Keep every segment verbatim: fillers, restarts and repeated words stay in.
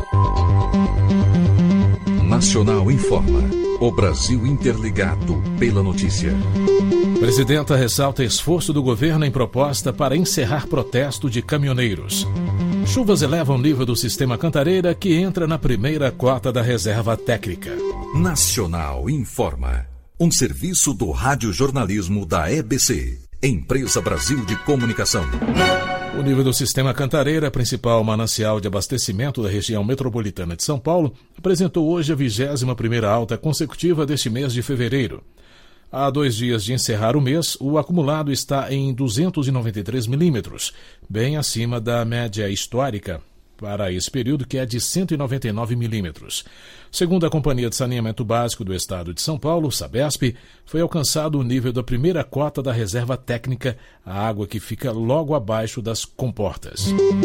Nacional informa. O Brasil interligado pela notícia. Presidenta ressalta esforço do governo em proposta para encerrar protesto de caminhoneiros. Chuvas elevam o nível do sistema Cantareira, que entra na primeira cota da reserva técnica. Nacional informa. Um serviço do radiojornalismo da E B C, Empresa Brasil de Comunicação. O nível do sistema Cantareira, principal manancial de abastecimento da região metropolitana de São Paulo, apresentou hoje a vigésima primeira alta consecutiva deste mês de fevereiro. Há dois dias de encerrar o mês, o acumulado está em duzentos e noventa e três milímetros, bem acima da média histórica para esse período, que é de cento e noventa e nove milímetros. Segundo a Companhia de Saneamento Básico do Estado de São Paulo, Sabesp, foi alcançado o nível da primeira cota da reserva técnica, a água que fica logo abaixo das comportas.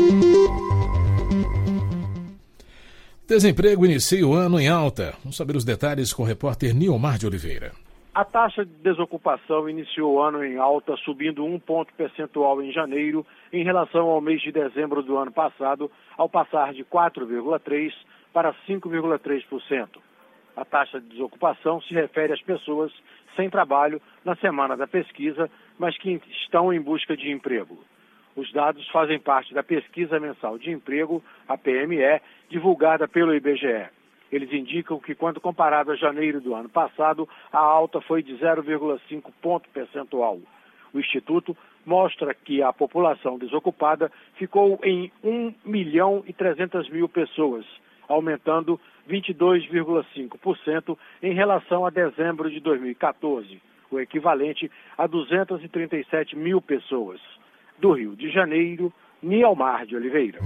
Desemprego inicia o ano em alta. Vamos saber os detalhes com o repórter Niomar de Oliveira. A taxa de desocupação iniciou o ano em alta, subindo um ponto percentual em janeiro em relação ao mês de dezembro do ano passado, ao passar de quatro vírgula três por cento para cinco vírgula três por cento. A taxa de desocupação se refere às pessoas sem trabalho na semana da pesquisa, mas que estão em busca de emprego. Os dados fazem parte da Pesquisa Mensal de Emprego, a P M E, divulgada pelo I B G E. Eles indicam que, quando comparado a janeiro do ano passado, a alta foi de zero vírgula cinco ponto percentual. O Instituto mostra que a população desocupada ficou em um milhão e trezentas mil pessoas, aumentando vinte e dois vírgula cinco por cento em relação a dezembro de dois mil e catorze, o equivalente a duzentas e trinta e sete mil pessoas. Do Rio de Janeiro, Niomar de Oliveira.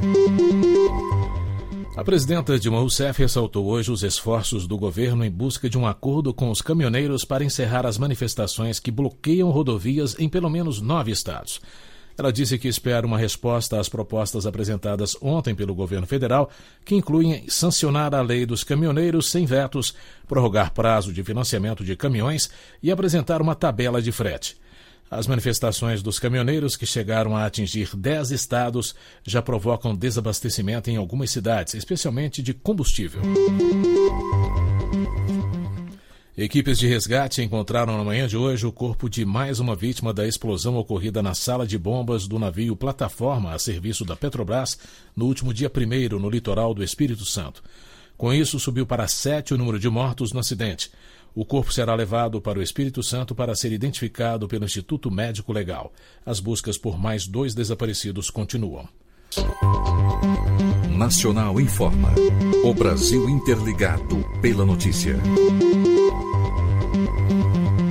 A presidenta Dilma Rousseff ressaltou hoje os esforços do governo em busca de um acordo com os caminhoneiros para encerrar as manifestações que bloqueiam rodovias em pelo menos nove estados. Ela disse que espera uma resposta às propostas apresentadas ontem pelo governo federal, que incluem sancionar a lei dos caminhoneiros sem vetos, prorrogar prazo de financiamento de caminhões e apresentar uma tabela de frete. As manifestações dos caminhoneiros, que chegaram a atingir dez estados, já provocam desabastecimento em algumas cidades, especialmente de combustível. Equipes de resgate encontraram na manhã de hoje o corpo de mais uma vítima da explosão ocorrida na sala de bombas do navio Plataforma a serviço da Petrobras no último dia primeiro no litoral do Espírito Santo. Com isso, subiu para sete o número de mortos no acidente. O corpo será levado para o Espírito Santo para ser identificado pelo Instituto Médico Legal. As buscas por mais dois desaparecidos continuam. Nacional informa. O Brasil interligado pela notícia.